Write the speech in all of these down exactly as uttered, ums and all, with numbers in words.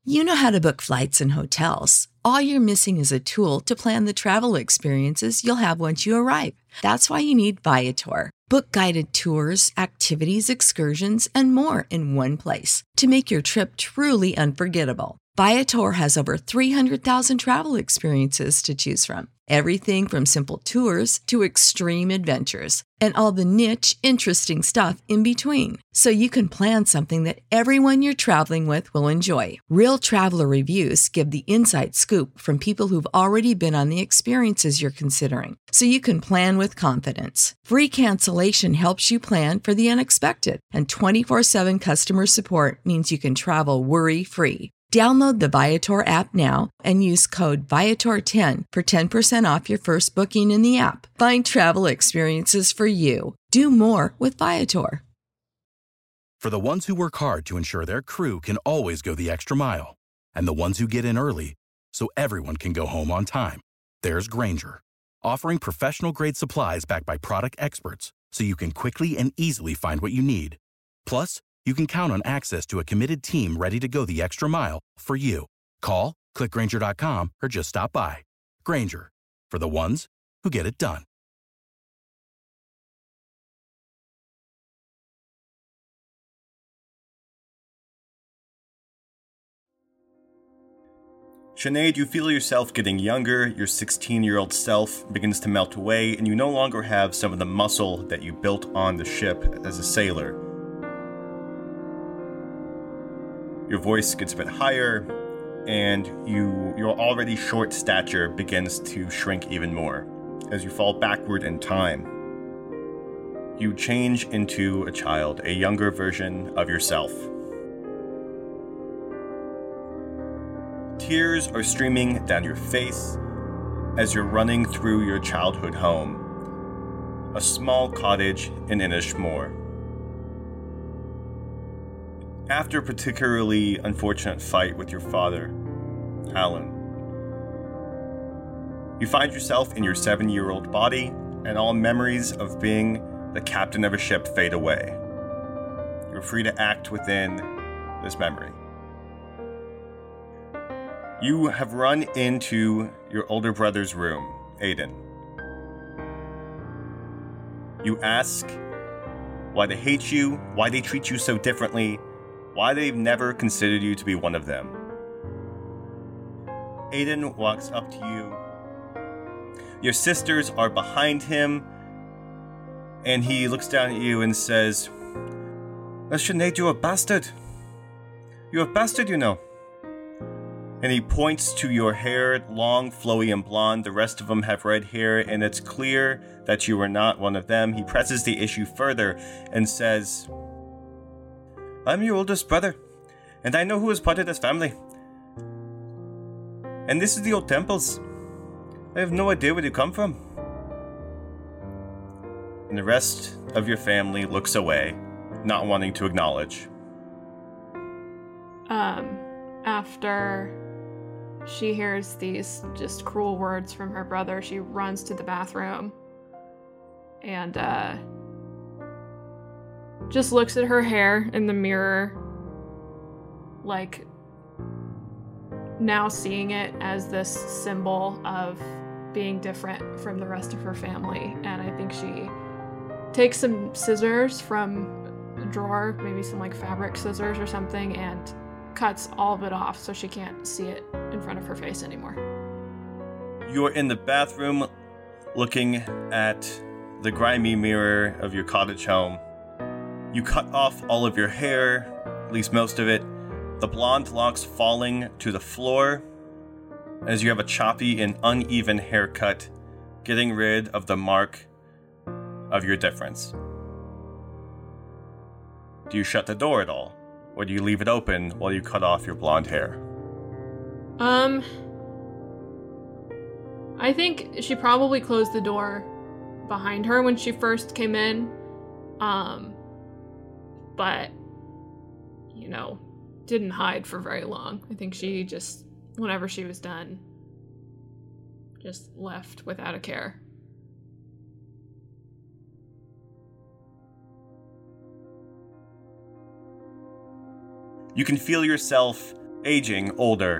You know how to book flights and hotels. All you're missing is a tool to plan the travel experiences you'll have once you arrive. That's why you need Viator. Book guided tours, activities, excursions, and more in one place to make your trip truly unforgettable. Viator has over three hundred thousand travel experiences to choose from. Everything from simple tours to extreme adventures and all the niche, interesting stuff in between. So you can plan something that everyone you're traveling with will enjoy. Real traveler reviews give the inside scoop from people who've already been on the experiences you're considering. So you can plan with confidence. Free cancellation helps you plan for the unexpected. And twenty-four seven customer support means you can travel worry-free. Download the Viator app now and use code Viator ten for ten percent off your first booking in the app. Find travel experiences for you. Do more with Viator. For the ones who work hard to ensure their crew can always go the extra mile, and the ones who get in early so everyone can go home on time, there's Grainger, offering professional-grade supplies backed by product experts so you can quickly and easily find what you need. Plus, you can count on access to a committed team ready to go the extra mile for you. Call, click Grainger dot com, or just stop by. Grainger, for the ones who get it done. Sinead, you feel yourself getting younger, your sixteen-year-old self begins to melt away, and you no longer have some of the muscle that you built on the ship as a sailor. Your voice gets a bit higher, and you, your already short stature begins to shrink even more as you fall backward in time. You change into a child, a younger version of yourself. Tears are streaming down your face as you're running through your childhood home, a small cottage in Inishmore. After a particularly unfortunate fight with your father, Alan, you find yourself in your seven-year-old body, and all memories of being the captain of a ship fade away. You're free to act within this memory. You have run into your older brother's room, Aiden. You ask why they hate you, why they treat you so differently, why they've never considered you to be one of them. Aiden walks up to you. Your sisters are behind him, and he looks down at you and says, Sinead, you're a bastard. You're a bastard, you know. And he points to your hair, long, flowy, and blonde. The rest of them have red hair, and it's clear that you are not one of them. He presses the issue further and says, I'm your oldest brother, and I know who is part of this family. And this is the old temples. I have no idea where you come from. And the rest of your family looks away, not wanting to acknowledge. Um, after she hears these just cruel words from her brother, she runs to the bathroom and, uh, just looks at her hair in the mirror, like, now seeing it as this symbol of being different from the rest of her family. And I think she takes some scissors from a drawer, maybe some, like, fabric scissors or something, and cuts all of it off so she can't see it in front of her face anymore. You're in the bathroom looking at the grimy mirror of your cottage home. You cut off all of your hair, at least most of it, the blonde locks falling to the floor as you have a choppy and uneven haircut, getting rid of the mark of your difference. Do you shut the door at all? Or do you leave it open while you cut off your blonde hair? Um, I think she probably closed the door behind her when she first came in. Um, but, you know, didn't hide for very long. I think she just, whenever she was done, just left without a care. You can feel yourself aging older.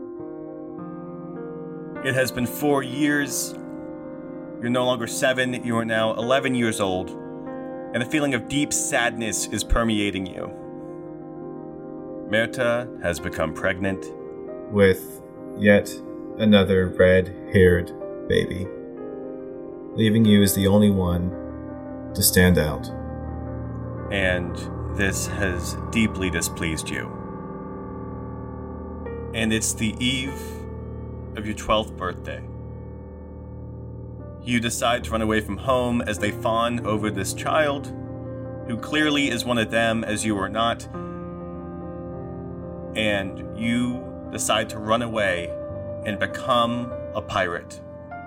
It has been four years. You're no longer seven, you are now eleven years old, and a feeling of deep sadness is permeating you. Merta has become pregnant with yet another red-haired baby, leaving you as the only one to stand out. And this has deeply displeased you. And it's the eve of your twelfth birthday. You decide to run away from home as they fawn over this child, who clearly is one of them as you are not, and you decide to run away and become a pirate.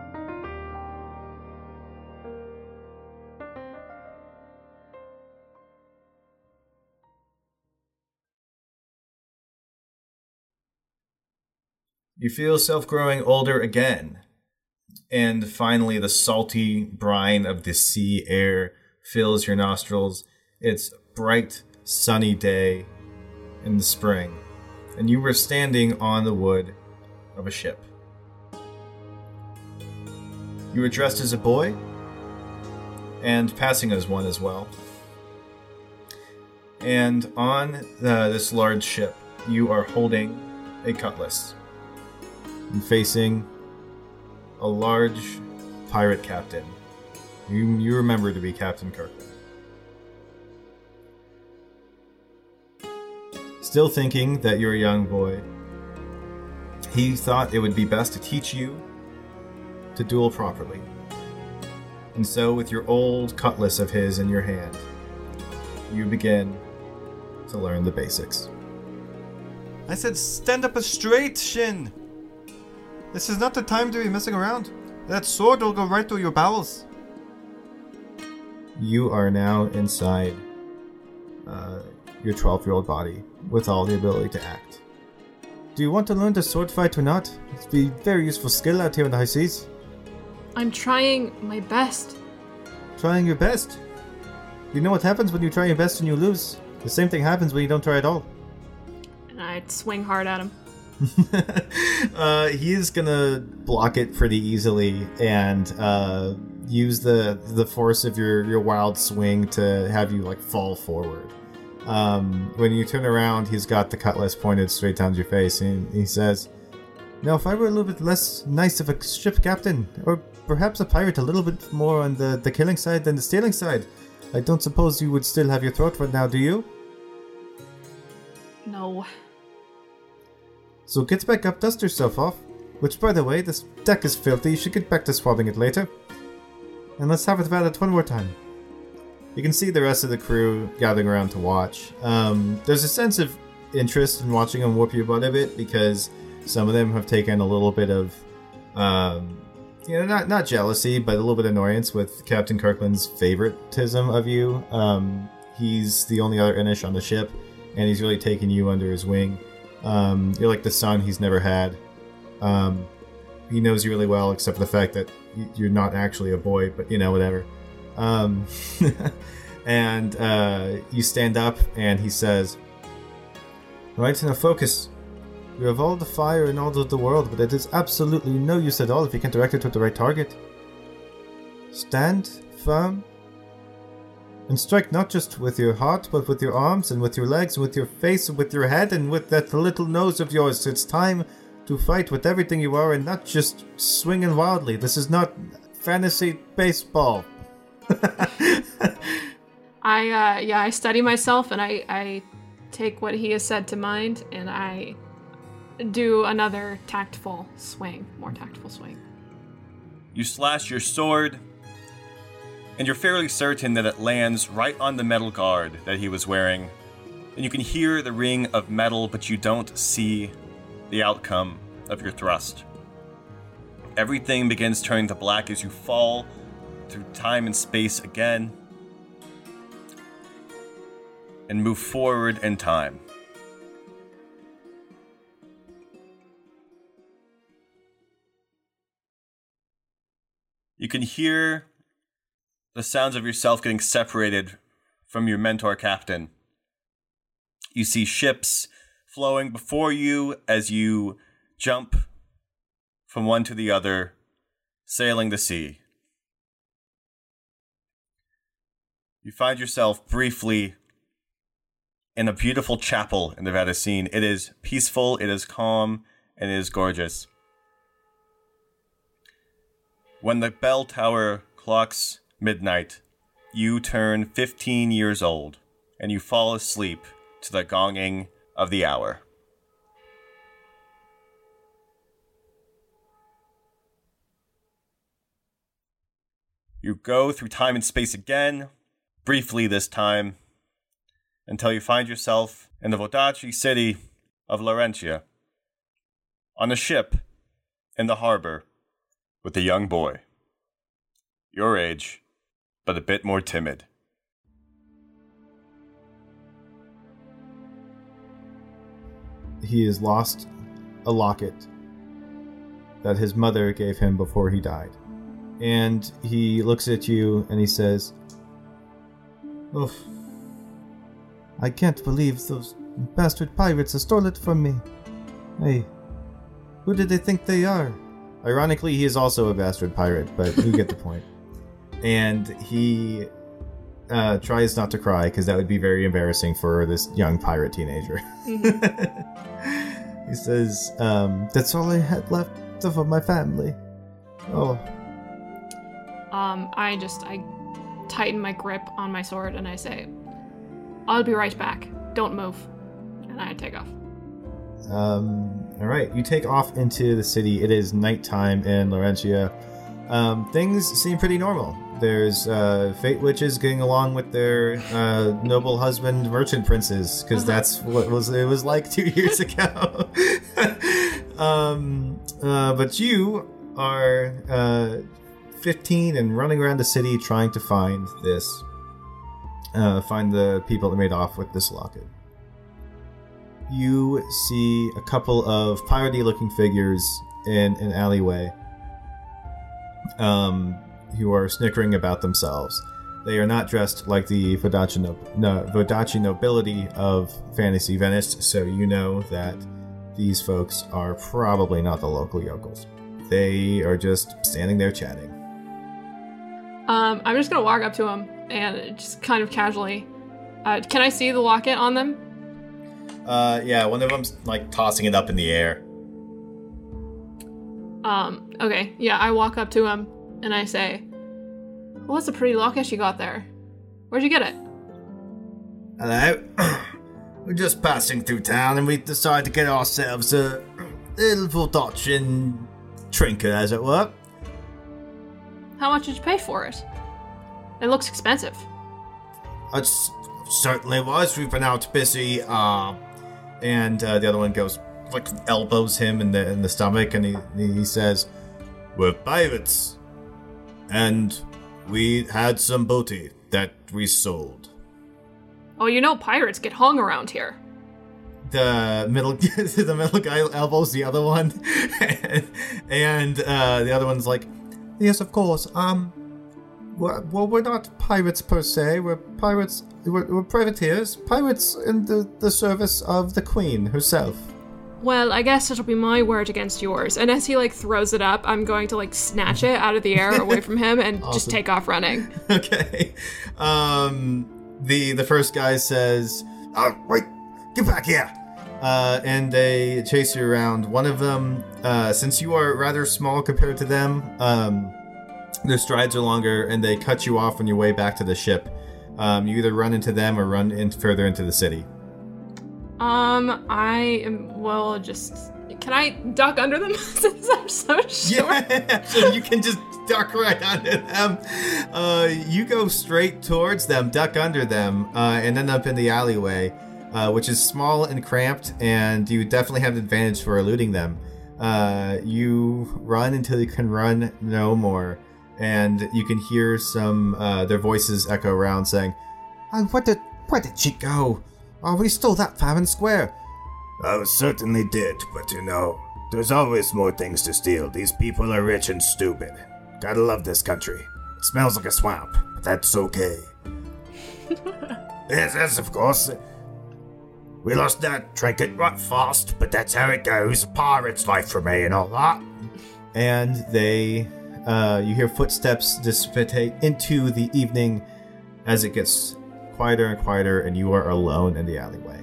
You feel yourself growing older again, and finally the salty brine of the sea air fills your nostrils. It's a bright, sunny day in the spring, and you were standing on the wood of a ship. You were dressed as a boy, and passing as one as well. And on uh, this large ship, you are holding a cutlass and facing a large pirate captain. You, you remember to be Captain Kirkland. Still thinking that you're a young boy, he thought it would be best to teach you to duel properly. And so, with your old cutlass of his in your hand, you begin to learn the basics. I said stand up straight, Shin! This is not the time to be messing around. That sword will go right through your bowels. You are now inside uh, your twelve-year-old body with all the ability to act. Do you want to learn the sword fight or not? It's be a very useful skill out here in the high seas. I'm trying my best. Trying your best? You know what happens when you try your best and you lose? The same thing happens when you don't try at all. And I'd swing hard at him. uh, he is gonna block it pretty easily and uh, use the the force of your, your wild swing to have you like fall forward. Um, when you turn around, he's got the cutlass pointed straight down your face, and he says, "Now, if I were a little bit less nice of a ship captain, or perhaps a pirate a little bit more on the, the killing side than the stealing side, I don't suppose you would still have your throat right now, do you?" No. So get back up, dust yourself off. Which, by the way, this deck is filthy. You should get back to swabbing it later. And let's have it valid one more time. You can see the rest of the crew gathering around to watch. Um, there's a sense of interest in watching them whoop your butt a bit, because some of them have taken a little bit of, um, you know, not not jealousy, but a little bit of annoyance with Captain Kirkland's favoritism of you. Um, he's the only other Inish on the ship, and he's really taken you under his wing. Um, you're like the son he's never had. Um, he knows you really well, except for the fact that you're not actually a boy, but you know, whatever. Um, and uh, you stand up, and he says, "Right, now focus. You have all the fire in all of the world, but it is absolutely no use at all if you can't direct it to the right target. Stand firm, and strike not just with your heart, but with your arms, and with your legs, and with your face, and with your head, and with that little nose of yours. It's time to fight with everything you are, and not just swinging wildly. This is not fantasy baseball." I, uh, yeah, I study myself, and I, I take what he has said to mind, and I do another tactful swing, more tactful swing. You slash your sword, and you're fairly certain that it lands right on the metal guard that he was wearing. And you can hear the ring of metal, but you don't see the outcome of your thrust. Everything begins turning to black as you fall through time and space again, and move forward in time. You can hear the sounds of yourself getting separated from your mentor captain. You see ships flowing before you as you jump from one to the other, sailing the sea. You find yourself briefly in a beautiful chapel in the Vatican. It is peaceful, it is calm, and it is gorgeous. When the bell tower clocks midnight, you turn fifteen years old, and you fall asleep to the gonging of the hour. You go through time and space again, briefly this time, until you find yourself in the Vodacce city of Laurentia, on a ship in the harbor with a young boy, your age, but a bit more timid. He has lost a locket that his mother gave him before he died. And he looks at you and he says, "Oof. I can't believe those bastard pirates have stolen it from me. Hey, who did they think they are?" Ironically, he is also a bastard pirate, but you get the point. And he uh, tries not to cry, because that would be very embarrassing for this young pirate teenager. Mm-hmm. He says, um, "That's all I had left of my family. Oh." Um, I just, I tighten my grip on my sword and I say, "I'll be right back. Don't move." And I take off. Um, alright, you take off into the city. It is nighttime in Laurentia. Um, things seem pretty normal. There's, uh, fate witches getting along with their, uh, noble husband merchant princes, because uh-huh. that's what was, it was like two years ago. um, uh, but you are, uh, fifteen and running around the city trying to find this, uh, find the people that made off with this locket. You see a couple of piratey looking figures in an alleyway, um, who are snickering about themselves. They are not dressed like the Vodacce, no, no, Vodacce nobility of Fantasy Venice, so you know that these folks are probably not the local yokels. They are just standing there chatting. Um, I'm just gonna walk up to him and just kind of casually, uh, can I see the locket on them? Uh, yeah, one of them's like tossing it up in the air. Um, okay, yeah, I walk up to him and I say, "Well, that's a pretty locket you got there. Where'd you get it?" "Hello. We're just passing through town and we decided to get ourselves a little Vodacce trinket, as it were." "How much did you pay for it? It looks expensive." "It certainly was. We've been out busy." Uh, and uh, the other one goes, like, elbows him in the in the stomach, and he he says, "We're pirates, and we had some booty that we sold." "Oh, you know pirates get hung around here." The middle the middle guy elbows the other one, and, and uh, the other one's like, "Yes, of course. Um, we're, well, we're not pirates per se. We're pirates. We're, we're privateers. Pirates in the, the service of the Queen herself." "Well, I guess it'll be my word against yours." And as he, like, throws it up, I'm going to, like, snatch it out of the air away from him and awesome. Just take off running. Okay. Um, the the first guy says, "Oh, wait, get back here." Uh, and they chase you around. One of them, uh, since you are rather small compared to them, um, their strides are longer, and they cut you off on your way back to the ship. Um, you either run into them or run in further into the city. Um, I am, well, just, can I duck under them since I'm so short? Yeah, so you can just duck right under them. Uh, you go straight towards them, duck under them, uh, and end up in the alleyway. Uh, which is small and cramped, and you definitely have an advantage for eluding them. Uh, you run until you can run no more, and you can hear some uh, their voices echo around saying, "And where did where did she go? Are we still that fair and square?" "Oh, certainly did, but you know, there's always more things to steal. These people are rich and stupid. Gotta love this country. It smells like a swamp, but that's okay." yes, yes, of course. We lost that trinket right fast, but that's how it goes. Pirate's life for me and all that. And they, uh, you hear footsteps dissipate into the evening as it gets quieter and quieter, and you are alone in the alleyway.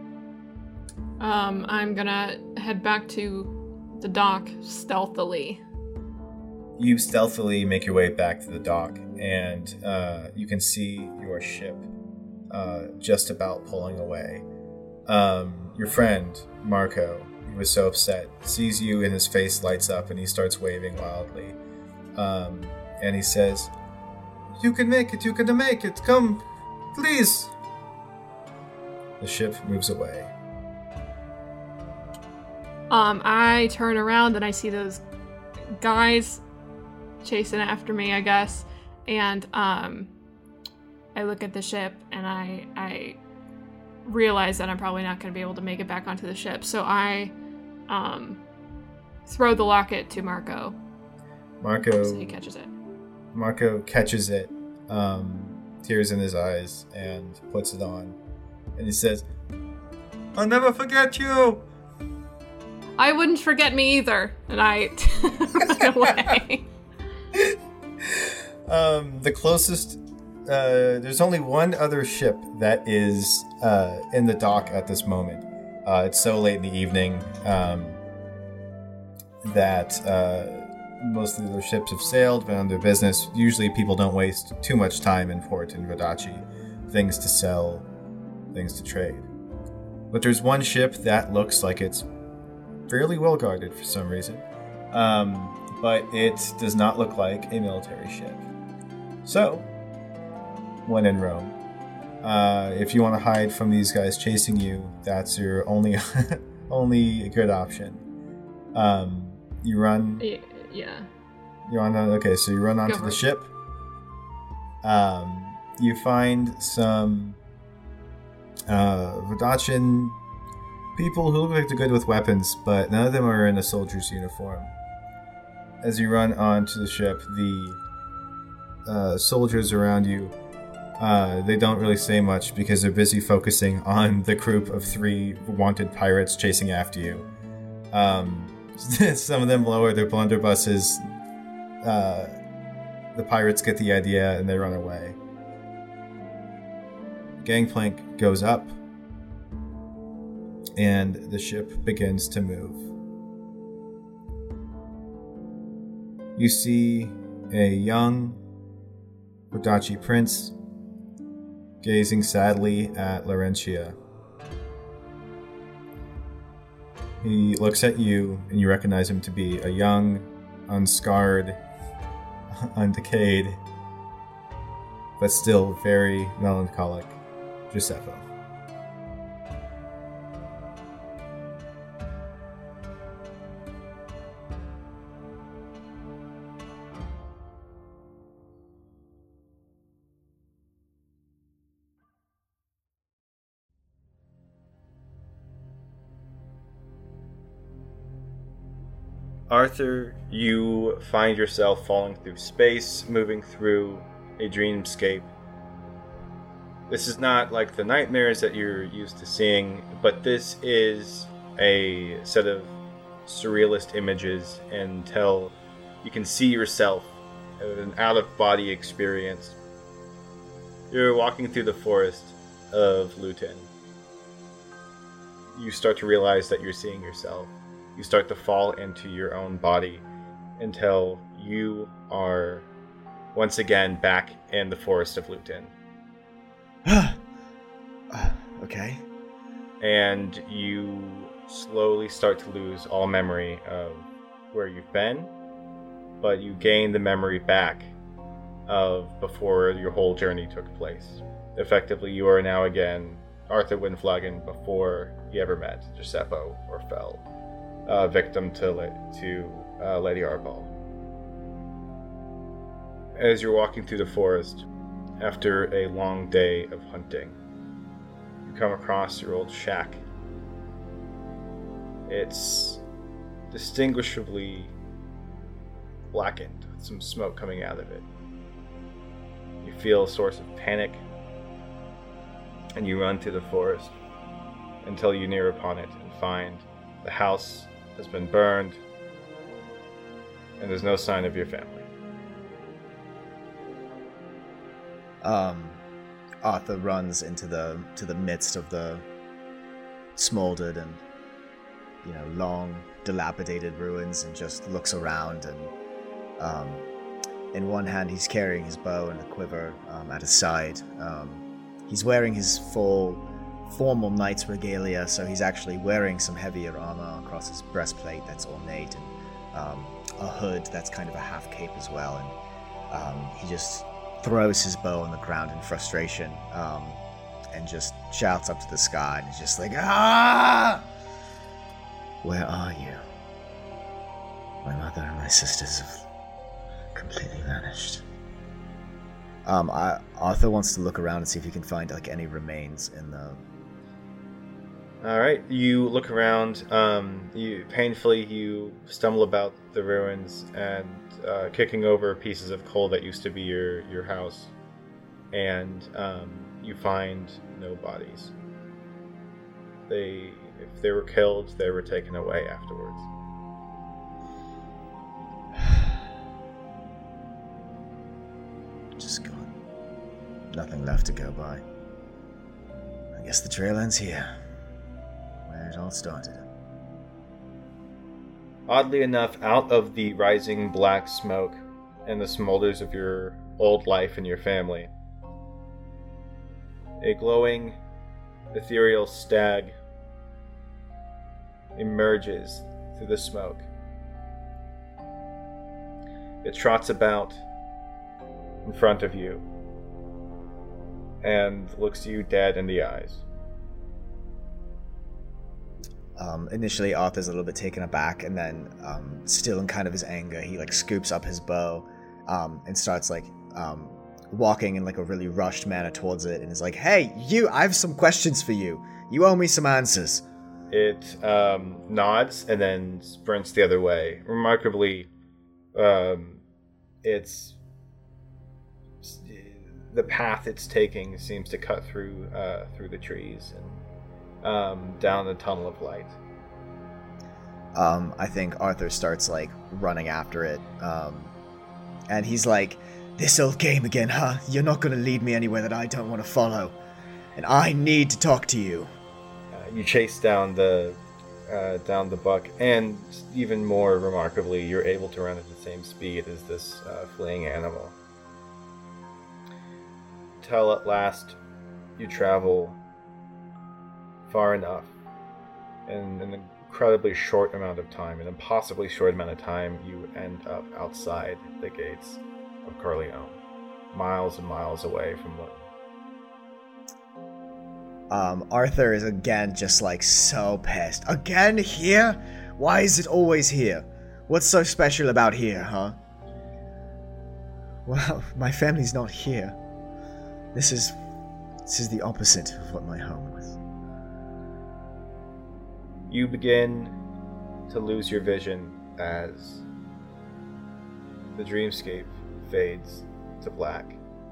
Um, I'm gonna head back to the dock stealthily. You stealthily make your way back to the dock, and uh, you can see your ship uh, just about pulling away. Um, your friend, Marco, who was so upset, sees you and his face lights up and he starts waving wildly. Um, and he says, "You can make it, you can make it, come, please." The ship moves away. Um, I turn around and I see those guys chasing after me, I guess. And, um, I look at the ship and I, I realize that I'm probably not going to be able to make it back onto the ship. So I, um, throw the locket to Marco. Marco... So he catches it. Marco catches it, um, tears in his eyes, and puts it on. And he says, "I'll never forget you!" I wouldn't forget me either. And I run away. um, the closest... Uh, there's only one other ship that is uh, in the dock at this moment. Uh, it's so late in the evening um, that uh, most of the other ships have sailed, been on their business. Usually people don't waste too much time in port in Vodacce. Things to sell, things to trade. But there's one ship that looks like it's fairly well guarded for some reason. Um, but it does not look like a military ship. So, when in Rome, uh, if you want to hide from these guys chasing you, that's your only only good option. Um, you run. Yeah. You're on. Okay, so you run onto the ship. Um, you find some uh, Vodaccan people who look like they're good with weapons, but none of them are in a soldier's uniform. As you run onto the ship, the uh, soldiers around you, uh, they don't really say much because they're busy focusing on the group of three wanted pirates chasing after you. Um, some of them lower their blunderbusses. Uh, the pirates get the idea and they run away. Gangplank goes up, and the ship begins to move. You see a young Vodacce prince gazing sadly at Laurentia. He looks at you, and you recognize him to be a young, unscarred, undecayed, but still very melancholic Giuseppe. Arthur, you find yourself falling through space, moving through a dreamscape. This is not like the nightmares that you're used to seeing, but this is a set of surrealist images until you can see yourself as an out-of-body experience. You're walking through the forest of Luton. You start to realize that you're seeing yourself. You start to fall into your own body until you are once again back in the forest of Luton. uh, okay. And you slowly start to lose all memory of where you've been, but you gain the memory back of before your whole journey took place. Effectively, you are now again Arthur Windflagon before he ever met Giuseppe or fell. Uh, victim to to uh, Lady Arbol. As you're walking through the forest, after a long day of hunting, you come across your old shack. It's distinguishably blackened, with some smoke coming out of it. You feel a source of panic, and you run through the forest until you near upon it and find the house has been burned and there's no sign of your family. Um, Arthur runs into the to the midst of the smoldered and, you know, long, dilapidated ruins and just looks around. And um, in one hand, he's carrying his bow and a quiver um, at his side. Um, he's wearing his full, formal knight's regalia, so he's actually wearing some heavier armor across his breastplate that's ornate, and um, a hood that's kind of a half cape as well. And um, he just throws his bow on the ground in frustration, um, and just shouts up to the sky, and he's just like, "Ah! Where are you? My mother and my sisters have completely vanished." Um, I, Arthur wants to look around and see if he can find like any remains in the. All right, you look around. Um, you painfully you stumble about the ruins and uh, kicking over pieces of coal that used to be your your house, and um, you find no bodies. They, if they were killed, they were taken away afterwards. Just gone. Nothing left to go by. I guess the trail ends here, where it all started. Oddly enough, out of the rising black smoke and the smolders of your old life and your family, a glowing, ethereal stag emerges through the smoke. It trots about in front of you and looks you dead in the eyes. Um, initially, Arthur's a little bit taken aback, and then, um, still in kind of his anger, he like scoops up his bow um, and starts like um, walking in like a really rushed manner towards it, and is like, "Hey, you! I have some questions for you. You owe me some answers." It um, nods and then sprints the other way. Remarkably, um, it's the path it's taking seems to cut through uh, through the trees and um, down the tunnel of light. Um, I think Arthur starts like running after it, um, and he's like, "This old game again, huh? You're not gonna lead me anywhere that I don't want to follow, and I need to talk to you." Uh, you chase down the uh, down the buck, and even more remarkably, you're able to run at the same speed as this uh, fleeing animal. Till at last, you travel far enough, in an incredibly short amount of time, an impossibly short amount of time, you end up outside the gates of Corleone, miles and miles away from Luton. Um, Arthur is again just like so pissed. Again here? Why is it always here? What's so special about here, huh? Well, my family's not here. This is, this is the opposite of what my home was. You begin to lose your vision as the dreamscape fades to black.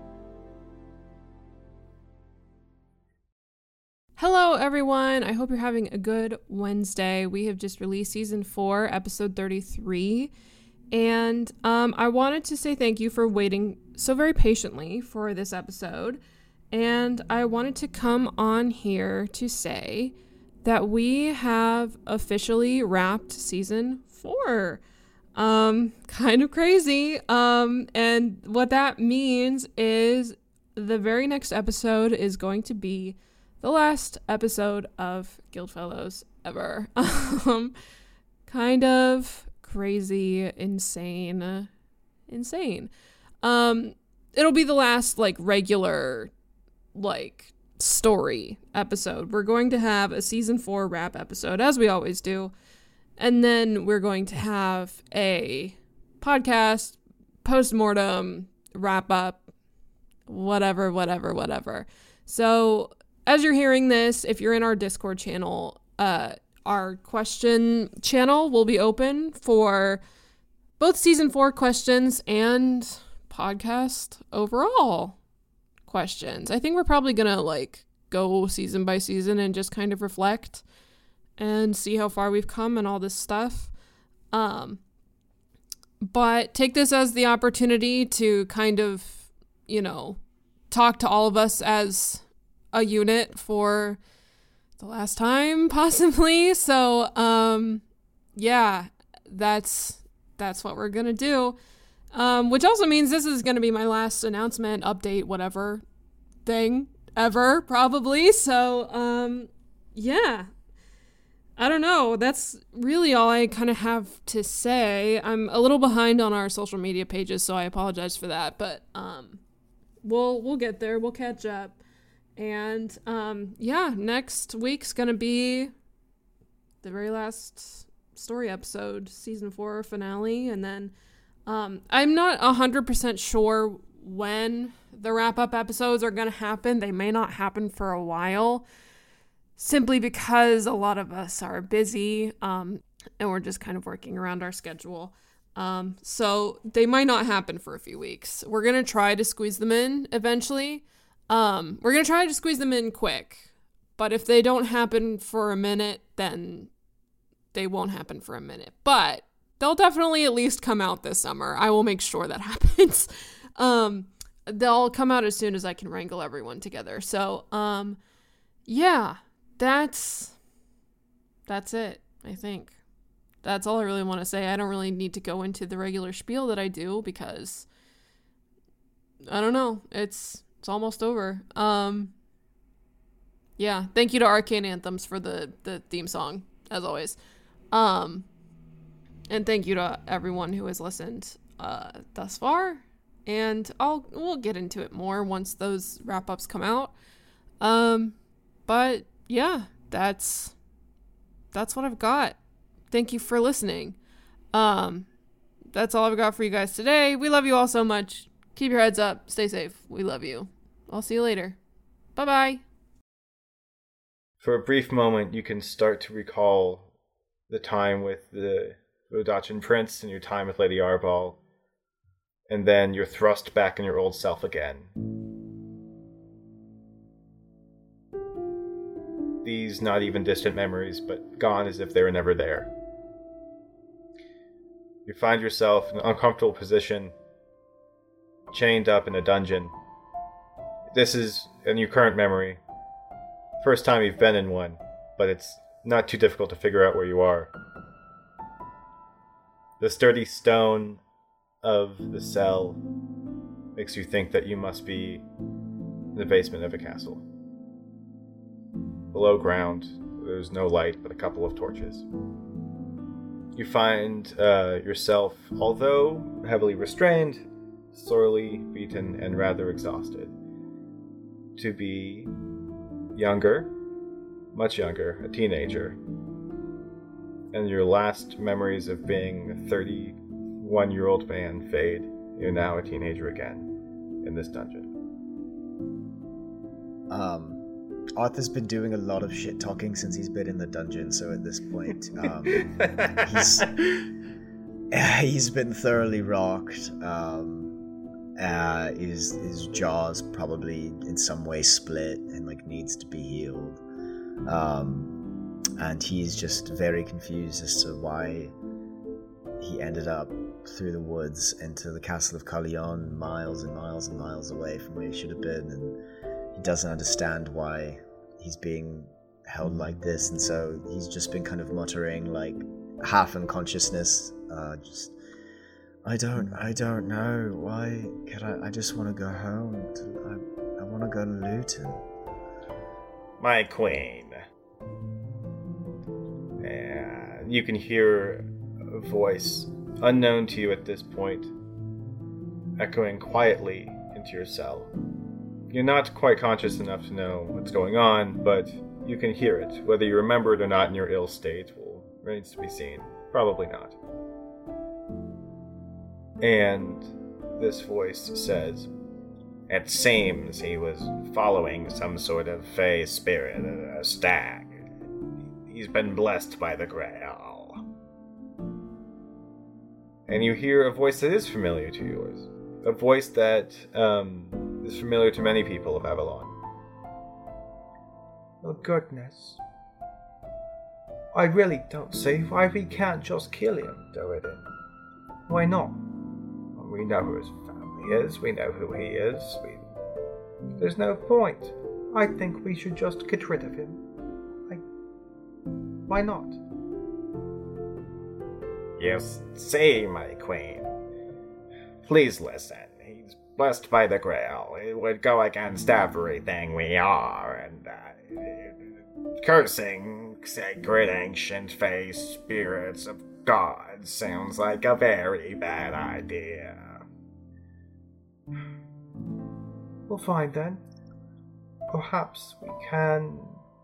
Hello, everyone. I hope you're having a good Wednesday. We have just released season four, episode thirty-three. And um, I wanted to say thank you for waiting so very patiently for this episode. And I wanted to come on here to say that we have officially wrapped season four. Um, kind of crazy. Um, and what that means is the very next episode is going to be the last episode of Guildfellows ever. um, kind of crazy, insane, insane. Um, it'll be the last, like, regular, like, story episode. We're going to have a season four wrap episode, as we always do. And then we're going to have a podcast, post-mortem, wrap up, whatever, whatever, whatever. So as you're hearing this, if you're in our Discord channel, uh, our question channel will be open for both season four questions and podcast overall questions. I think we're probably gonna like go season by season and just kind of reflect and see how far we've come and all this stuff. Um, but take this as the opportunity to kind of, you know, talk to all of us as a unit for the last time, possibly. So, um, yeah, that's, that's what we're gonna do. Um, which also means this is gonna be my last announcement, update, whatever thing ever, probably. So, um, yeah, I don't know. That's really all I kind of have to say. I'm a little behind on our social media pages, so I apologize for that, but, um, we'll, we'll get there. We'll catch up. And, um, yeah, next week's gonna be the very last story episode, season four finale. And then, um, I'm not a hundred percent sure when the wrap-up episodes are going to happen. They may not happen for a while, simply because a lot of us are busy, um, and we're just kind of working around our schedule. Um, so they might not happen for a few weeks. We're going to try to squeeze them in eventually. Um, we're going to try to squeeze them in quick, but if they don't happen for a minute, then they won't happen for a minute. But they'll definitely at least come out this summer. I will make sure that happens. Um, they'll come out as soon as I can wrangle everyone together. So, um, yeah, that's, that's it, I think. That's all I really want to say. I don't really need to go into the regular spiel that I do because, I don't know, it's, it's almost over. Um, yeah, thank you to Arcane Anthems for the, the theme song, as always. Um, and thank you to everyone who has listened, uh, thus far. And I'll we'll get into it more once those wrap-ups come out. Um, but yeah, that's that's what I've got. Thank you for listening. Um, that's all I've got for you guys today. We love you all so much. Keep your heads up. Stay safe. We love you. I'll see you later. Bye-bye. For a brief moment, you can start to recall the time with the Vodachan Prince and your time with Lady Arbol. And then you're thrust back in your old self again. These not even distant memories, but gone as if they were never there. You find yourself in an uncomfortable position, chained up in a dungeon. This is, in your current memory, first time you've been in one, but it's not too difficult to figure out where you are. The sturdy stone of the cell makes you think that you must be in the basement of a castle. Below ground, there's no light but a couple of torches. You find uh, yourself, although heavily restrained, sorely beaten and rather exhausted, to be younger, much younger, a teenager. And your last memories of being a thirty-one-year-old man fade. You're now a teenager again in this dungeon. Um, Arthur's been doing a lot of shit talking since he's been in the dungeon, so at this point, um, he's he's been thoroughly rocked. Um, uh, his his jaw's probably in some way split and like needs to be healed. Um. And he's just very confused as to why he ended up through the woods into the castle of Carleon, miles and miles and miles away from where he should have been. And he doesn't understand why he's being held like this. And so he's just been kind of muttering, like, half unconsciousness. Uh, just, I don't, I don't know. Why can I, I just want to go home. To, I, I want to go to Luton. My queen. You can hear a voice, unknown to you at this point, echoing quietly into your cell. You're not quite conscious enough to know what's going on, but you can hear it. Whether you remember it or not in your ill state will remains to be seen. Probably not. And this voice says, "It seems he was following some sort of fey spirit, a stag. He's been blessed by the Grail." And you hear a voice that is familiar to yours. A voice that um, is familiar to many people of Avalon. Oh, goodness. I really don't see why we can't just kill him, Doradin. Why not? We know who his family is, we know who he is, we... There's no point. I think we should just get rid of him. I... Why not? You see, my queen. Please listen. He's blessed by the Grail. It would go against everything we are, and uh, cursing sacred ancient face spirits of God sounds like a very bad idea. Well, fine then. Perhaps we can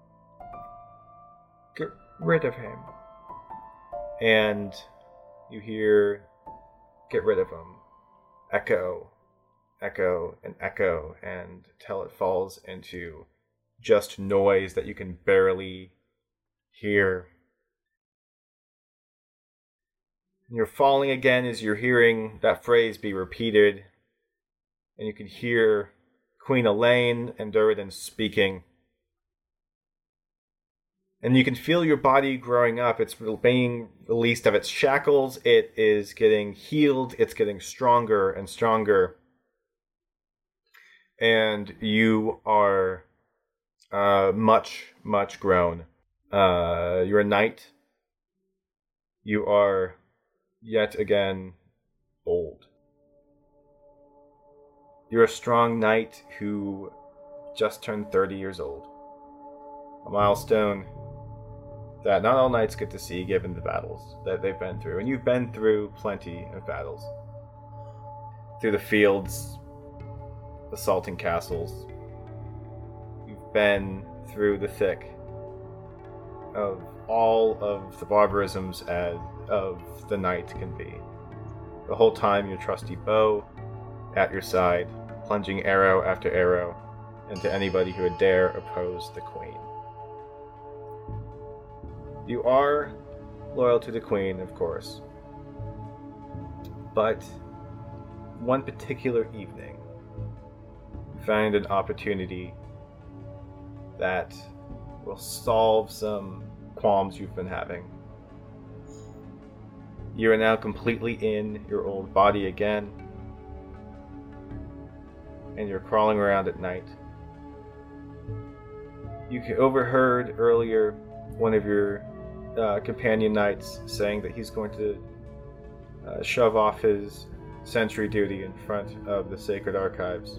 get rid of him. And you hear, get rid of him, echo, echo, and echo, and till it falls into just noise that you can barely hear. And you're falling again as you're hearing that phrase be repeated, and you can hear Queen Elaine and Doradin speaking. And you can feel your body growing up. It's being released of its shackles. It is getting healed. It's getting stronger and stronger. And you are uh, much, much grown. Uh, you're a knight. You are yet again old. You're a strong knight who just turned thirty years old. A milestone that not all knights get to see given the battles that they've been through. And you've been through plenty of battles. Through the fields, assaulting castles. You've been through the thick of all of the barbarisms as of the knight can be. The whole time your trusty bow at your side, plunging arrow after arrow into anybody who would dare oppose the queen. You are loyal to the queen, of course. But one particular evening, you find an opportunity that will solve some qualms you've been having. You are now completely in your old body again, and you're crawling around at night. You overheard earlier one of your uh, companion knights saying that he's going to uh, shove off his sentry duty in front of the Sacred Archives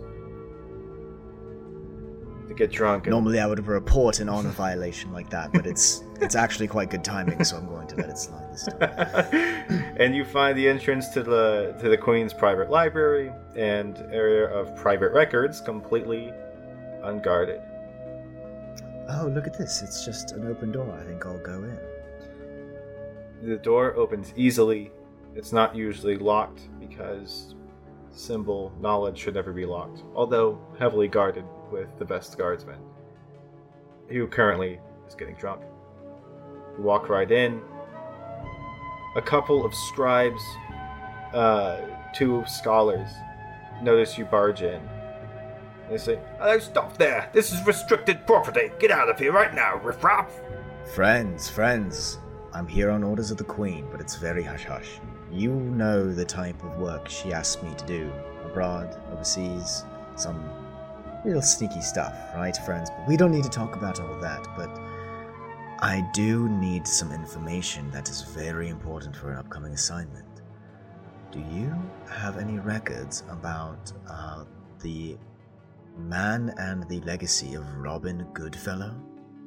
to get drunk. And... Normally I would report an honor violation like that, but it's it's actually quite good timing, so I'm going to let it slide this time. And you find the entrance to the to the Queen's private library and area of private records completely unguarded. Oh, look at this. It's just an open door. I think I'll go in. The door opens easily. It's not usually locked because symbol knowledge should never be locked, although heavily guarded with the best guardsman, who currently is getting drunk. You walk right in. A couple of scribes, uh, two scholars, notice you barge in. They say, "Hello, stop there! This is restricted property! Get out of here right now, riffraff!" Friends, friends. I'm here on orders of the Queen, but it's very hush-hush. You know the type of work she asked me to do. Abroad, overseas, some real sneaky stuff, right, friends? But we don't need to talk about all that, but I do need some information that is very important for an upcoming assignment. Do you have any records about uh, the man and the legacy of Robin Goodfellow?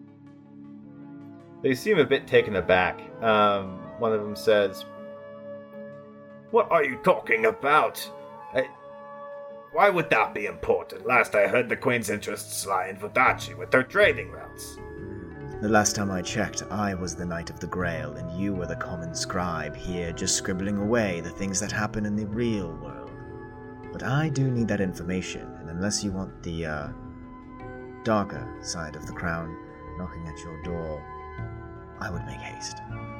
They seem a bit taken aback. Um, one of them says, "What are you talking about? I, why would that be important? Last I heard, the Queen's interests lie in Vodacce with her trading routes." The last time I checked, I was the Knight of the Grail, and you were the common scribe here just scribbling away the things that happen in the real world. But I do need that information, and unless you want the, uh, darker side of the crown knocking at your door, I would make haste.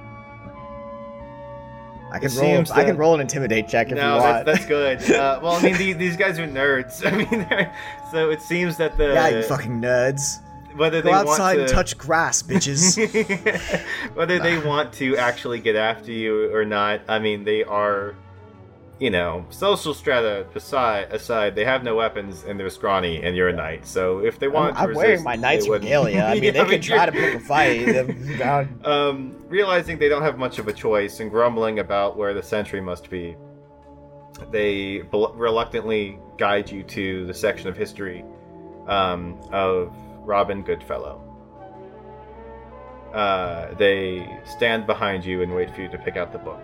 I can roll. I can roll an intimidate check if no, you want. No, that's, that's good. Uh, well, I mean, these, these guys are nerds. I mean, so it seems that the yeah, you fucking nerds. whether Go they outside want to and touch grass, bitches. whether they want to actually get after you or not, I mean, they are, you know, social strata aside, aside they have no weapons and they're scrawny and you're a knight. So if they want I'm, to I'm wearing resist, my knight's they wouldn't. regalia. I mean, Yeah, they I could mean, try to you're- pick a fight. um, realizing they don't have much of a choice and grumbling about where the sentry must be, they bel- reluctantly guide you to the section of history um, of Robin Goodfellow. Uh, they stand behind you and wait for you to pick out the book.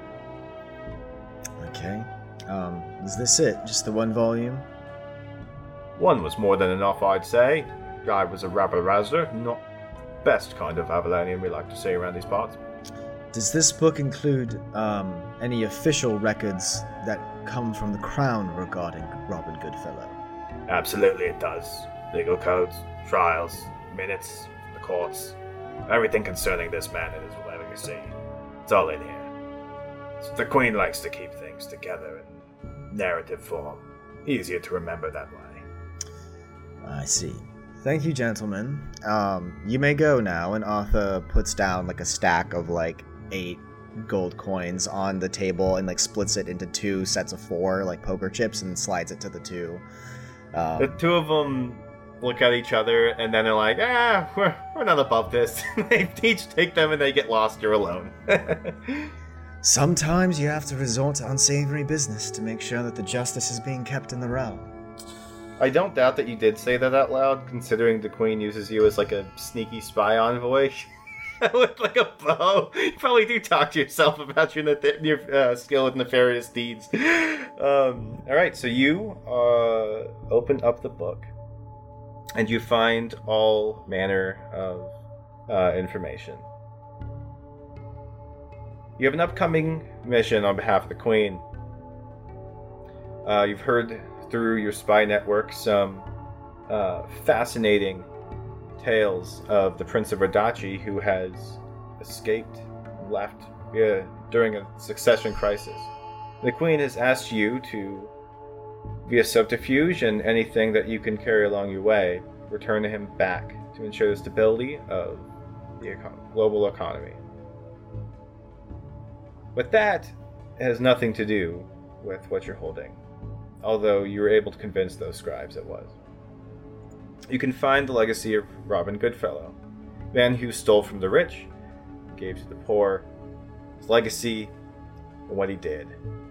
Okay. Um, is this it? Just the one volume? One was more than enough, I'd say. Guy was a rabble-rouser, not best kind of Avalanian we like to say around these parts. Does this book include um, any official records that come from the Crown regarding Robin Goodfellow? Absolutely it does. Legal codes, trials, minutes, the courts. Everything concerning this man and his legacy. It's all in here. So the Queen likes to keep things together in narrative form. Easier to remember that way. I see. Thank you, gentlemen. Um, you may go now, and Arthur puts down like a stack of like eight gold coins on the table and like splits it into two sets of four, like poker chips, and slides it to the two. Um, The two of them look at each other and then they're like, ah, we're, we're not above this. They each take them and they get lost or alone. Sometimes you have to resort to unsavory business to make sure that the justice is being kept in the realm. I don't doubt that you did say that out loud, considering the Queen uses you as like a sneaky spy envoy. With like a bow. You probably do talk to yourself about your, your uh, skill with nefarious deeds. Um, Alright, so you uh, open up the book. And you find all manner of uh, information. You have an upcoming mission on behalf of the Queen. Uh, you've heard through your spy network some uh, fascinating tales of the Prince of Radachi who has escaped and left uh, during a succession crisis. The Queen has asked you to, via subterfuge and anything that you can carry along your way, return him back to ensure the stability of the econ- global economy. But that has nothing to do with what you're holding, although you were able to convince those scribes it was. You can find the legacy of Robin Goodfellow, man who stole from the rich, gave to the poor, his legacy, and what he did.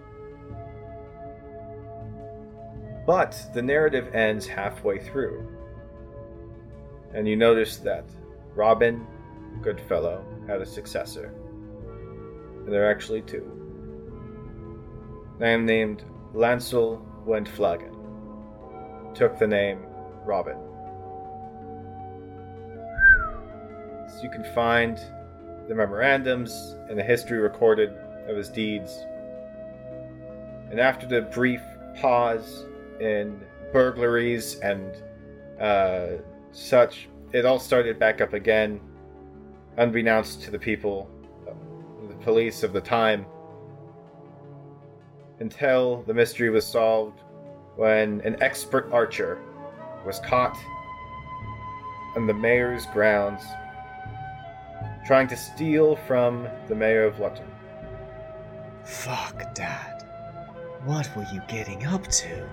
But the narrative ends halfway through, and you notice that Robin Goodfellow had a successor, and there are actually two. I am named Lancel Wendflagon, took the name Robin. So you can find the memorandums and the history recorded of his deeds. And after the brief pause in burglaries and uh, such, it all started back up again, unbeknownst to the people, the police of the time, until the mystery was solved when an expert archer was caught on the mayor's grounds trying to steal from the mayor of Lutton. Fuck, Dad. What were you getting up to?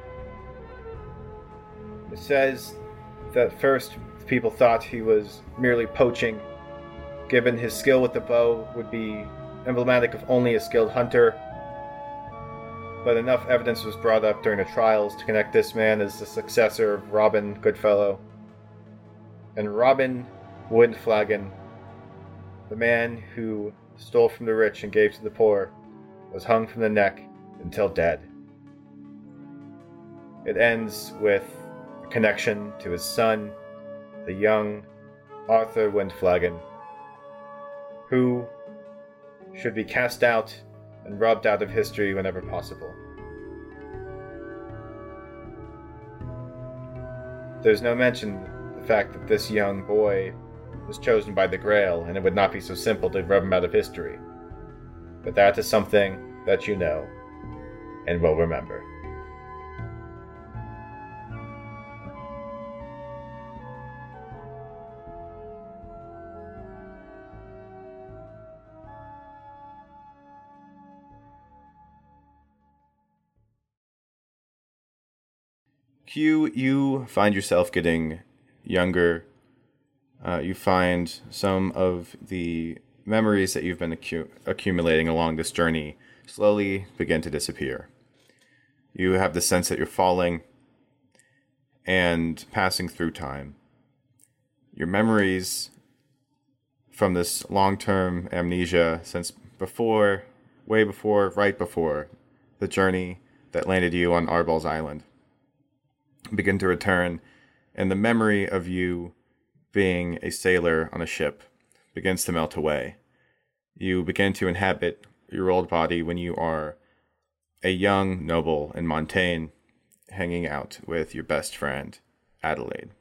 It says that first people thought he was merely poaching, given his skill with the bow would be emblematic of only a skilled hunter. But enough evidence was brought up during the trials to connect this man as the successor of Robin Goodfellow. And Robin Wendflagon, the man who stole from the rich and gave to the poor, was hung from the neck until dead. It ends with a connection to his son, the young Arthur Wendflagon, who should be cast out and rubbed out of history whenever possible. There's no mention of the fact that this young boy was chosen by the Grail, and it would not be so simple to rub him out of history. But that is something that you know, and will remember. Q, you find yourself getting younger. Uh, you find some of the memories that you've been accu- accumulating along this journey slowly begin to disappear. You have the sense that you're falling and passing through time. Your memories from this long-term amnesia since before, way before, right before the journey that landed you on Arbal's Island begin to return, and the memory of you being a sailor on a ship begins to melt away. You begin to inhabit your old body when you are a young noble in Montaigne, hanging out with your best friend, Adelaide.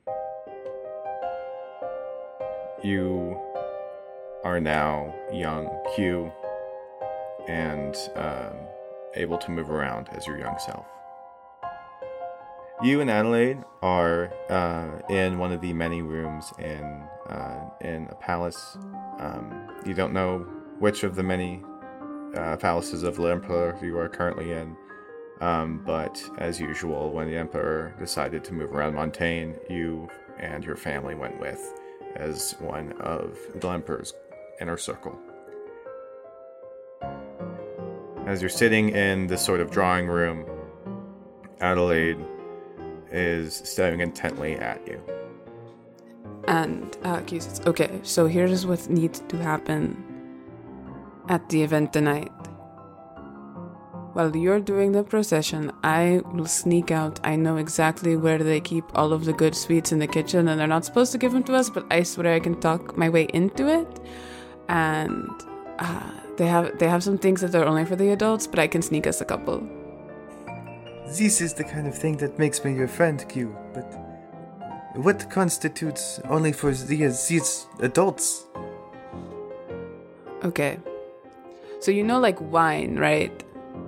You are now young Q and um, able to move around as your young self. You and Adelaide are uh, in one of the many rooms in uh, in a palace. Um, you don't know which of the many uh, palaces of the Emperor you are currently in, um, but as usual, when the Emperor decided to move around Montaigne, you and your family went with as one of the Emperor's inner circle. As you're sitting in this sort of drawing room, Adelaide is staring intently at you. And uh, Q says, okay, so here's what needs to happen at the event tonight. While you're doing the procession, I will sneak out. I know exactly where they keep all of the good sweets in the kitchen, and they're not supposed to give them to us, but I swear I can talk my way into it. And uh, they have they have some things that are only for the adults, but I can sneak us a couple. This is the kind of thing that makes me your friend, Q, but what constitutes only for these, these adults? Okay. So you know, like, wine, right?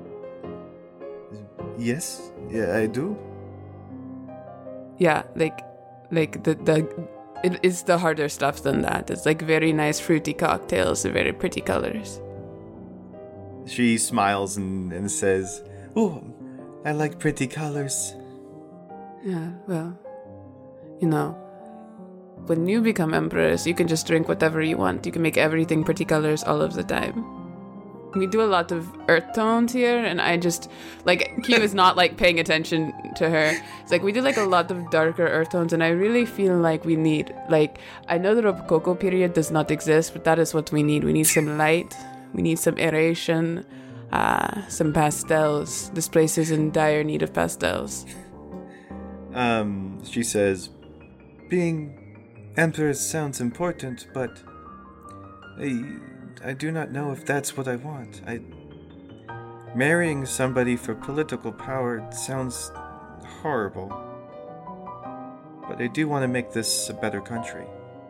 Yes, yeah, I do. Yeah, like, like the, the, it is the harder stuff than that. It's like very nice fruity cocktails, with very pretty colors. She smiles and, and says, "Oh, I like pretty colors." Yeah, well, you know, when you become empress, you can just drink whatever you want. You can make everything pretty colors all of the time. We do a lot of earth tones here, and I just, like, Q is not, like, paying attention to her. It's like, we do, like, a lot of darker earth tones, and I really feel like we need, like, I know the Rococo period does not exist, but that is what we need. We need some light. We need some aeration. Uh, some pastels. This place is in dire need of pastels. Um, she says, being empress sounds important, but I, I do not know if that's what I want. I, marrying somebody for political power sounds horrible, but I do want to make this a better country.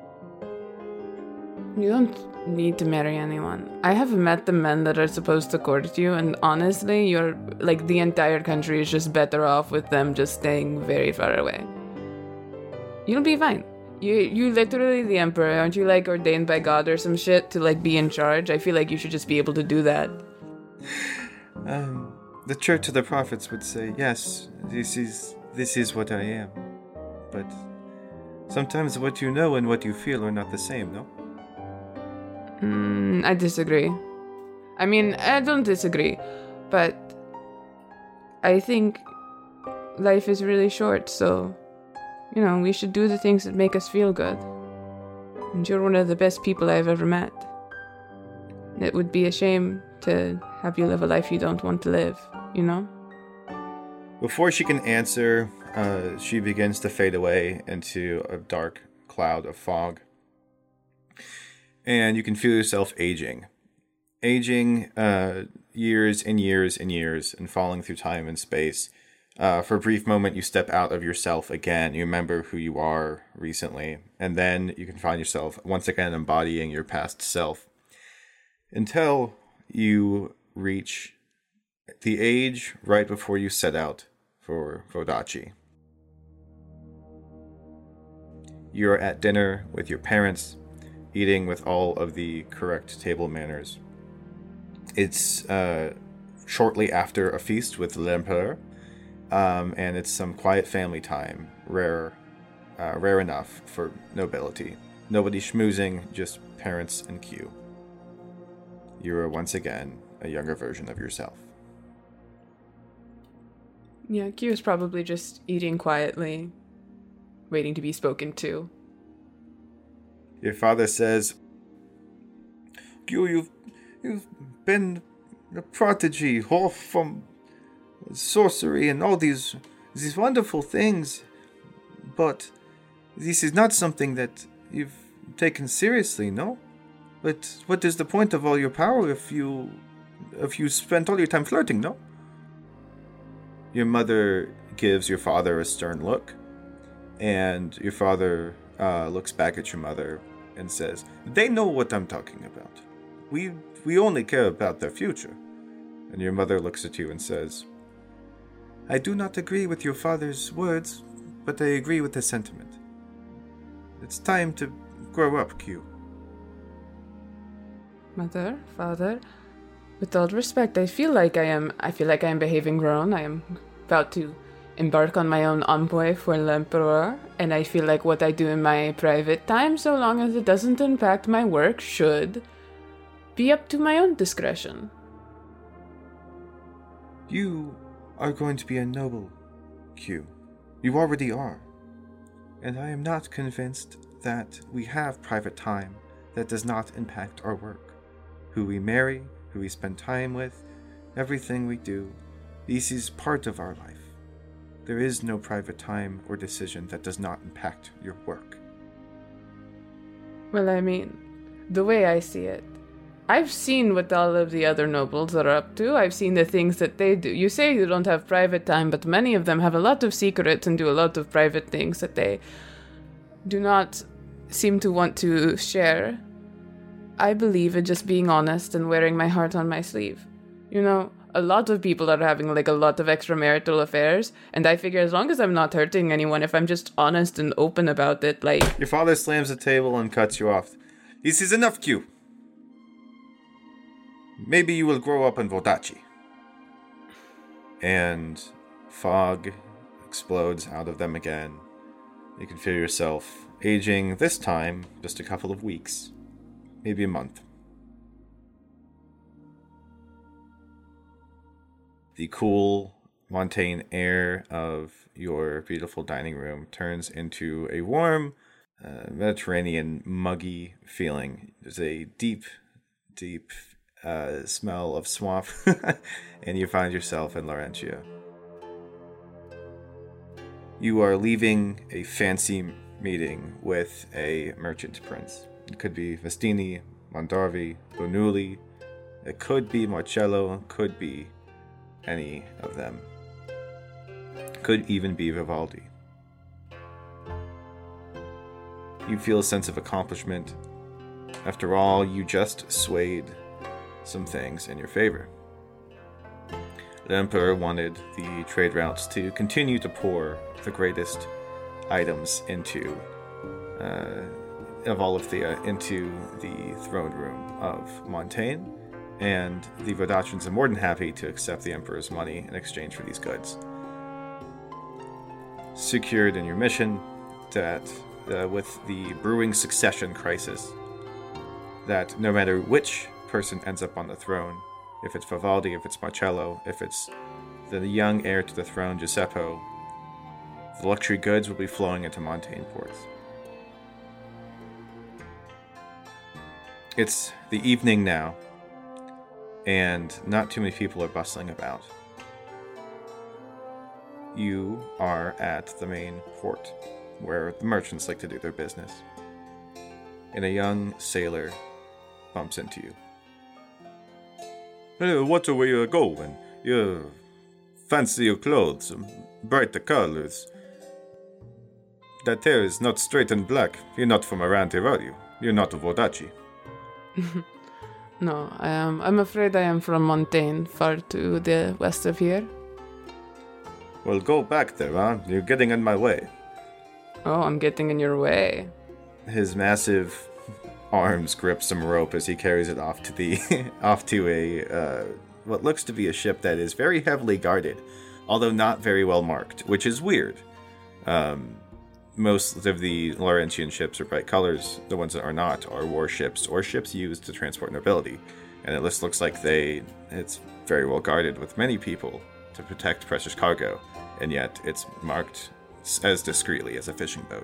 You don't need to marry anyone. I have met the men that are supposed to court you, and honestly, you're, like, the entire country is just better off with them just staying very far away. You'll be fine. You you literally the emperor, aren't you, like, ordained by God or some shit to, like, be in charge? I feel like you should just be able to do that. Um, the Church of the Prophets would say, yes, this is this is what I am. But sometimes what you know and what you feel are not the same, no? Mm, I disagree. I mean, I don't disagree, but I think life is really short, so, you know, we should do the things that make us feel good. And you're one of the best people I've ever met. It would be a shame to have you live a life you don't want to live, you know? Before she can answer, uh, she begins to fade away into a dark cloud of fog. And you can feel yourself aging. Aging uh, years and years and years and falling through time and space. Uh, for a brief moment, you step out of yourself again. You remember who you are recently. And then you can find yourself once again embodying your past self. Until you reach the age right before you set out for Vodacce. You're at dinner with your parents, eating with all of the correct table manners. It's uh, shortly after a feast with l'Empereur, Um, and it's some quiet family time, rare, uh, rare enough for nobility. Nobody schmoozing, just parents and Q. You are once again a younger version of yourself. Yeah, Q is probably just eating quietly, waiting to be spoken to. Your father says, Q, you've, you've been a prodigy, off from sorcery and all these, these wonderful things, but this is not something that you've taken seriously, no? But what is the point of all your power if you, if you spent all your time flirting, no? Your mother gives your father a stern look, and your father uh, looks back at your mother and says, they know what I'm talking about. We we only care about their future. And your mother looks at you and says, I do not agree with your father's words, but I agree with his sentiment. It's time to grow up, Q. Mother, father, with all respect, I feel like I am I feel like I am behaving grown. I am about to embark on my own envoy for l'Empereur, and I feel like what I do in my private time, so long as it doesn't impact my work, should be up to my own discretion. You are going to be a noble, Q. You already are. And I am not convinced that we have private time that does not impact our work. Who we marry, who we spend time with, everything we do, this is part of our life. There is no private time or decision that does not impact your work. Well, I mean, the way I see it, I've seen what all of the other nobles are up to. I've seen the things that they do. You say you don't have private time, but many of them have a lot of secrets and do a lot of private things that they do not seem to want to share. I believe in just being honest and wearing my heart on my sleeve. You know, a lot of people are having like a lot of extramarital affairs, and I figure as long as I'm not hurting anyone, if I'm just honest and open about it, like... Your father slams the table and cuts you off. This is enough, Q. Maybe you will grow up in Vodacce. And fog explodes out of them again. You can feel yourself aging, this time just a couple of weeks, maybe a month. The cool Montaigne air of your beautiful dining room turns into a warm, uh, Mediterranean, muggy feeling. There's a deep, deep uh, smell of swamp, and you find yourself in Laurentia. You are leaving a fancy meeting with a merchant prince. It could be Vestini, Mondarvi, Bonuli. It could be Marcello. Could be any of them. Could even be Vivaldi. You feel a sense of accomplishment. After all, you just swayed some things in your favor. The Emperor wanted the trade routes to continue to pour the greatest items into uh, of all of Thea into the throne room of Montaigne, and the Vodaccians are more than happy to accept the Emperor's money in exchange for these goods. Secured in your mission that uh, with the brewing succession crisis, that no matter which person ends up on the throne, if it's Vivaldi, if it's Marcello, if it's the young heir to the throne, Giuseppe, the luxury goods will be flowing into Montaigne ports. It's the evening now, and not too many people are bustling about. You are at the main port, where the merchants like to do their business, and a young sailor bumps into you. Hey, what are we uh, going? You fancy your clothes, brighter colors. That hair is not straight and black. You're not from around here, are you? You're not a Vodacce. No, I am. I'm afraid I am from Montaigne, far to the west of here. Well, go back there, huh? You're getting in my way. Oh, I'm getting in your way. His massive arms grip some rope as he carries it off to the off to a uh, what looks to be a ship that is very heavily guarded although not very well marked, which is weird. Um, most of the Laurentian ships are bright colors. The ones that are not are warships or ships used to transport nobility. And it just looks like they it's very well guarded with many people to protect precious cargo, and yet it's marked as discreetly as a fishing boat.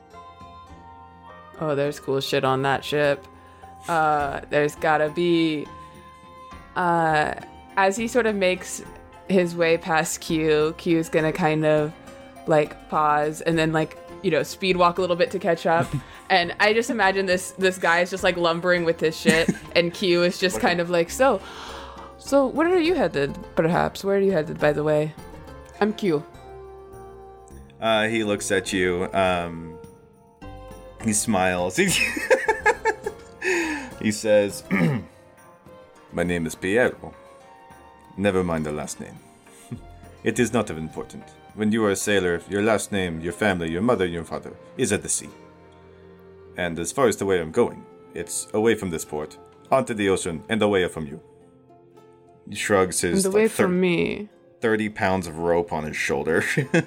Oh, there's cool shit on that ship. Uh, there's gotta be... Uh, as he sort of makes his way past Q, Q's gonna kind of, like, pause and then, like, you know, speed walk a little bit to catch up. And I just imagine this this guy is just, like, lumbering with his shit, and Q is just kind of like, so, so where are you headed, perhaps? Where are you headed, by the way? I'm Q. Uh, he looks at you, um... He smiles. He says, "My name is Piero. Never mind the last name. It is not of importance. When you are a sailor, your last name, your family, your mother, your father is at the sea. And as far as the way I'm going, it's away from this port, onto the ocean, and away from you." He shrugs his and away like, thir- from me. thirty pounds of rope on his shoulder.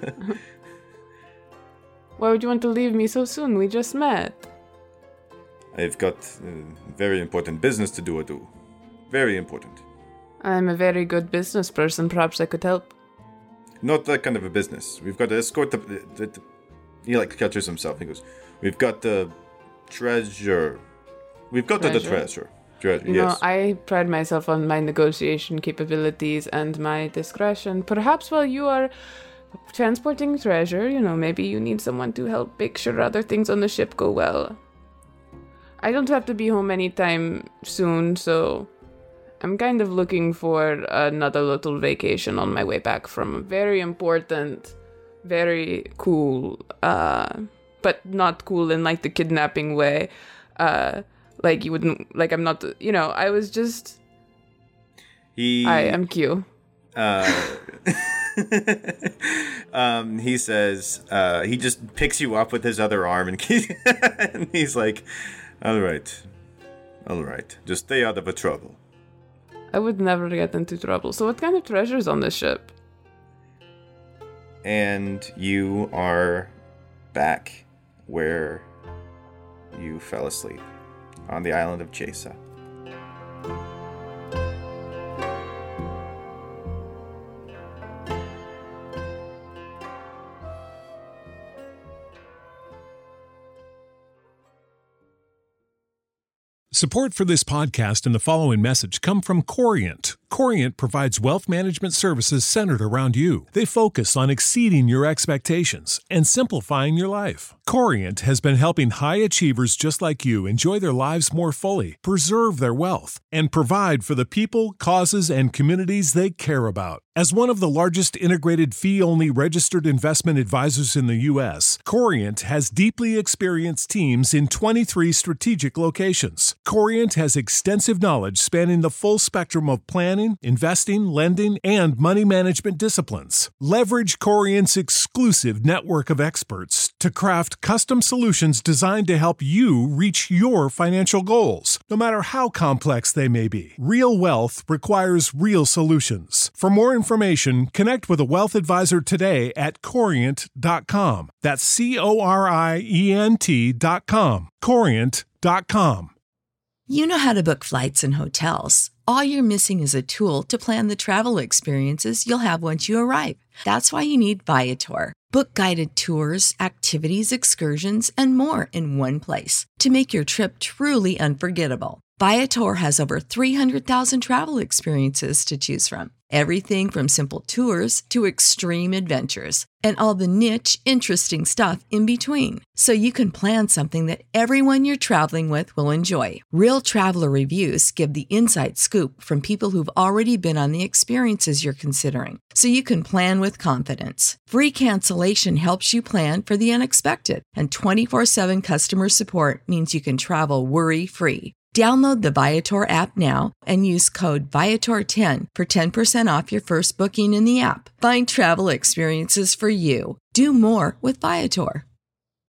Why would you want to leave me so soon? We just met. I've got uh, very important business to do, Adu. Very important. I'm a very good business person. Perhaps I could help. Not that kind of a business. We've got to escort the... the, the he, like, catches himself. He goes, we've got the treasure. We've got treasure? the treasure. Treasure, you yes. know, I pride myself on my negotiation capabilities and my discretion. Perhaps while you are transporting treasure, you know, maybe you need someone to help make sure other things on the ship go well. I don't have to be home anytime soon, so I'm kind of looking for another little vacation on my way back from a very important, very cool, uh, but not cool in like the kidnapping way. Uh, like you wouldn't, like I'm not, you know, I was just, he, I am Q. Uh, um, he says, uh, he just picks you up with his other arm and, and he's like, all right, all right, just stay out of a trouble. I would never get into trouble. So what kind of treasure's on this ship? And you are back where you fell asleep, on the island of Chesa. Support for this podcast and the following message come from Corient. Corient provides wealth management services centered around you. They focus on exceeding your expectations and simplifying your life. Corient has been helping high achievers just like you enjoy their lives more fully, preserve their wealth, and provide for the people, causes, and communities they care about. As one of the largest integrated fee-only registered investment advisors in the U S, Corient has deeply experienced teams in twenty-three strategic locations. Corient has extensive knowledge spanning the full spectrum of planning, investing, lending, and money management disciplines. Leverage Corient's exclusive network of experts to craft custom solutions designed to help you reach your financial goals, no matter how complex they may be. Real wealth requires real solutions. For more information, connect with a wealth advisor today at corient dot com. That's C O R I E N T dot com. corient dot com. You know how to book flights and hotels. All you're missing is a tool to plan the travel experiences you'll have once you arrive. That's why you need Viator. Book guided tours, activities, excursions, and more in one place to make your trip truly unforgettable. Viator has over three hundred thousand travel experiences to choose from. Everything from simple tours to extreme adventures and all the niche, interesting stuff in between. So you can plan something that everyone you're traveling with will enjoy. Real traveler reviews give the inside scoop from people who've already been on the experiences you're considering. So you can plan with confidence. Free cancellation helps you plan for the unexpected. And twenty-four seven customer support means you can travel worry-free. Download the Viator app now and use code Viator ten for ten percent off your first booking in the app. Find travel experiences for you. Do more with Viator.